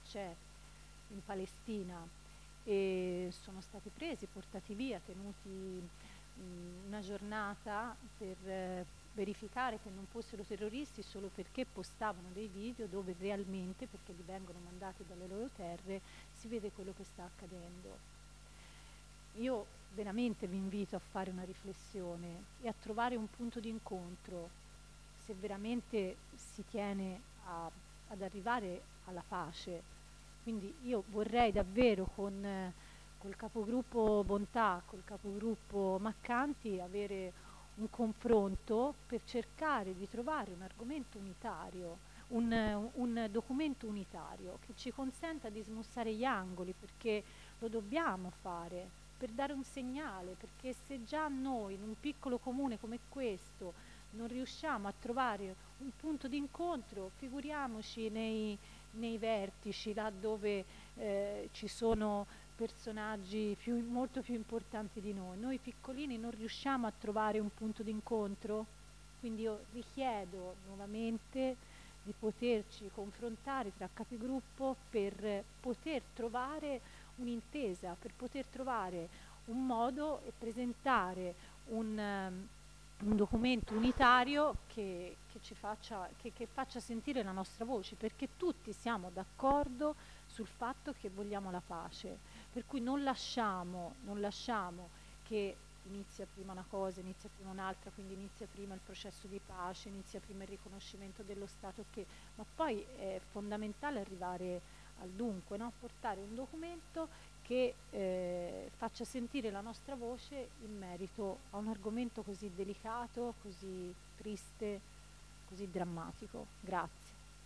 c'è in Palestina, e sono stati presi, portati via, tenuti una giornata per verificare che non fossero terroristi solo perché postavano dei video dove realmente, perché li vengono mandati dalle loro terre, si vede quello che sta accadendo. Io veramente vi invito a fare una riflessione e a trovare un punto di incontro se veramente si tiene ad arrivare alla pace. Quindi io vorrei davvero col capogruppo Bontà, col capogruppo Maccanti, avere un confronto per cercare di trovare un argomento unitario, un documento unitario che ci consenta di smussare gli angoli, perché lo dobbiamo fare per dare un segnale, perché se già noi in un piccolo comune come questo non riusciamo a trovare un punto di incontro, figuriamoci nei vertici, là dove ci sono personaggi molto più importanti di noi. Noi piccolini non riusciamo a trovare un punto di incontro? Quindi io richiedo nuovamente di poterci confrontare tra capigruppo per poter trovare un'intesa, per poter trovare un modo e presentare un documento unitario che faccia sentire la nostra voce, perché tutti siamo d'accordo sul fatto che vogliamo la pace, per cui non lasciamo che inizia prima una cosa, inizia prima un'altra, quindi inizia prima il processo di pace, inizia prima il riconoscimento dello Stato, ma poi è fondamentale arrivare al dunque, no? Portare un documento che faccia sentire la nostra voce in merito a un argomento così delicato, così triste, così drammatico. Grazie.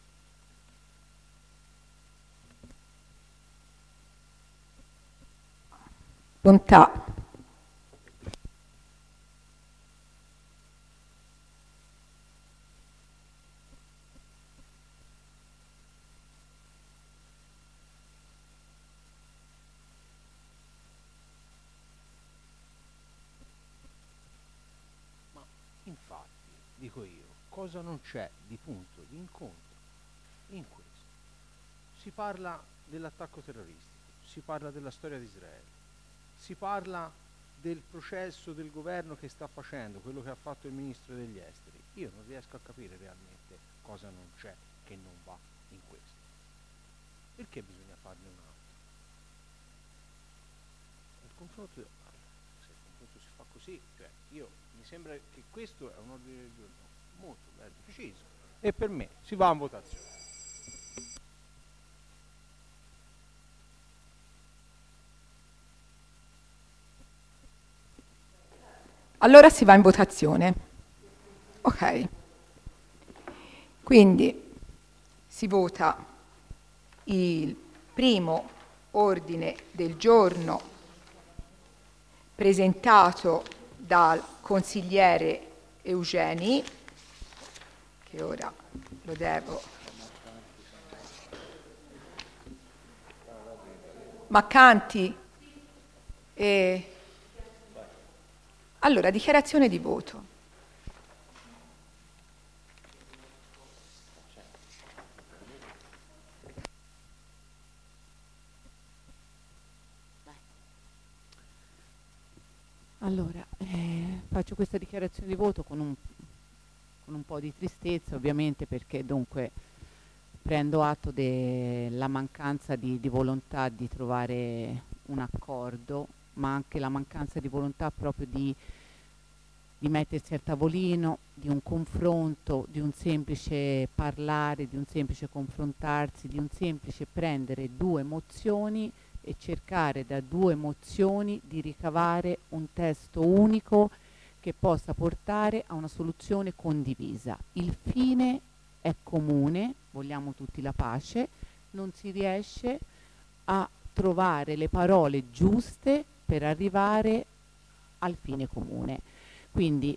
Bontà. Infatti, dico io, cosa non c'è di punto di incontro in questo? Si parla dell'attacco terroristico, si parla della storia di Israele, si parla del processo del governo che sta facendo, quello che ha fatto il ministro degli esteri. Io non riesco a capire realmente cosa non c'è che non va in questo. Perché bisogna farne un altro? Il confronto, se il confronto si fa così, cioè mi sembra che questo è un ordine del giorno molto bello, preciso, e per me si va in votazione. Allora si va in votazione. Ok. Quindi si vota il primo ordine del giorno presentato dal consigliere Eugeni, che ora lo devo. Maccanti. Allora, dichiarazione di voto. Allora, faccio questa dichiarazione di voto con un po' di tristezza, ovviamente, perché dunque prendo atto della mancanza di volontà di trovare un accordo, ma anche la mancanza di volontà proprio di mettersi al tavolino, di un confronto, di un semplice parlare, di un semplice confrontarsi, di un semplice prendere due mozioni e cercare da due mozioni di ricavare un testo unico che possa portare a una soluzione condivisa. Il fine è comune, vogliamo tutti la pace, non si riesce a trovare le parole giuste per arrivare al fine comune. Quindi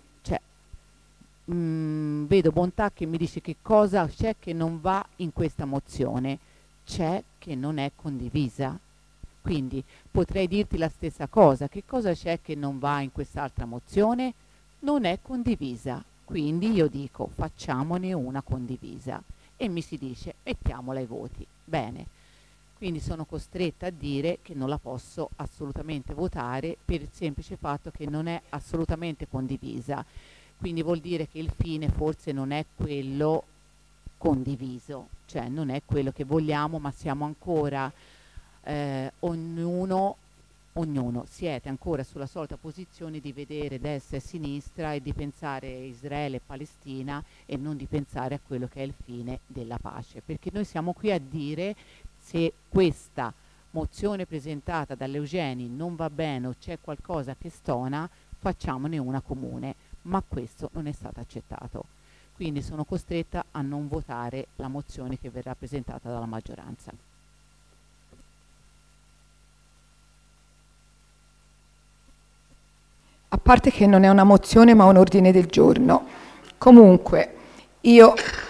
vedo Bontà che mi dice che cosa c'è che non va in questa mozione. C'è che non è condivisa. Quindi potrei dirti la stessa cosa. Che cosa c'è che non va in quest'altra mozione? Non è condivisa. Quindi io dico facciamone una condivisa. E mi si dice mettiamola ai voti. Bene. Quindi sono costretta a dire che non la posso assolutamente votare per il semplice fatto che non è assolutamente condivisa. Quindi vuol dire che il fine forse non è quello condiviso, cioè non è quello che vogliamo, ma siamo ancora ognuno siete ancora sulla solita posizione di vedere destra e sinistra e di pensare Israele e Palestina e non di pensare a quello che è il fine della pace, perché noi siamo qui a dire se questa mozione presentata dall'Eugeni non va bene o c'è qualcosa che stona, facciamone una comune, ma questo non è stato accettato. Quindi sono costretta a non votare la mozione che verrà presentata dalla maggioranza. A parte che non è una mozione ma un ordine del giorno. Comunque, io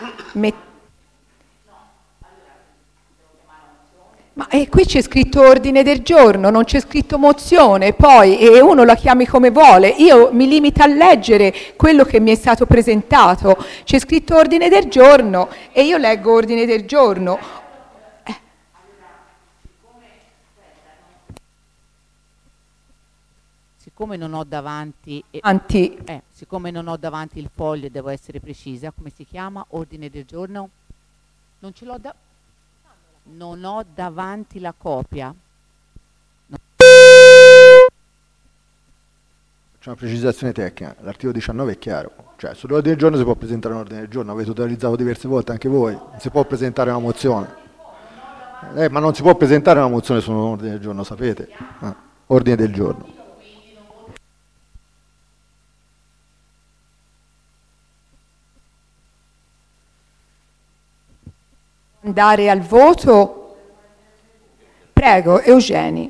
Ma qui c'è scritto ordine del giorno, non c'è scritto mozione, poi e uno la chiami come vuole. Io mi limito a leggere quello che mi è stato presentato. C'è scritto ordine del giorno e io leggo ordine del giorno. Siccome non ho davanti siccome non ho davanti il foglio e devo essere precisa, come si chiama? Ordine del giorno? Non ce l'ho non ho davanti la copia. C'è una precisazione tecnica, l'articolo 19 è chiaro, cioè sull'ordine del giorno si può presentare un ordine del giorno, avete utilizzato diverse volte anche voi, non si può presentare una mozione. Ma non si può presentare una mozione su un ordine del giorno, sapete? Ordine del giorno. Andare al voto? Prego, Eugeni.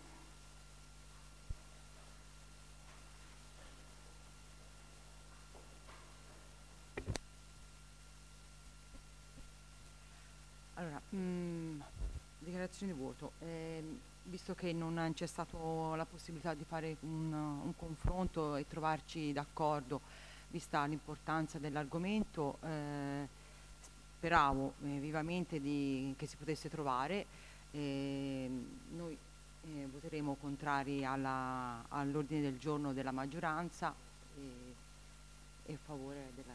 Allora, dichiarazione di voto. Visto che non c'è stata la possibilità di fare un confronto e trovarci d'accordo, vista l'importanza dell'argomento, speravo vivamente che si potesse trovare. Noi voteremo contrari all'ordine del giorno della maggioranza e a favore della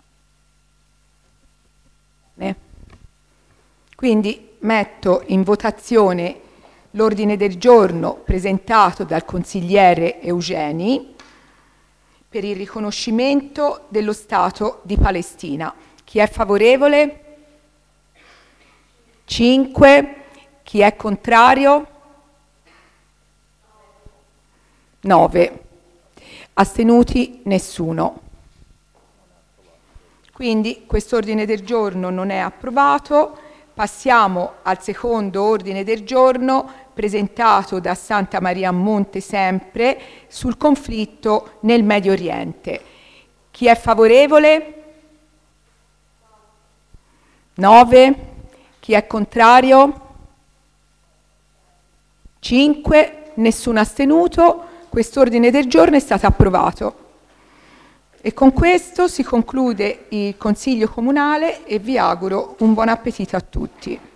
nostra. Quindi metto in votazione l'ordine del giorno presentato dal consigliere Eugeni per il riconoscimento dello Stato di Palestina. Chi è favorevole? 5. Chi è contrario? 9. Astenuti? Nessuno. Quindi quest'ordine del giorno non è approvato. Passiamo al secondo ordine del giorno presentato da Santa Maria Monte sempre sul conflitto nel Medio Oriente. Chi è favorevole? 9. Chi è contrario? 5. Nessuno astenuto. Quest'ordine del giorno è stato approvato. E con questo si conclude il Consiglio Comunale e vi auguro un buon appetito a tutti.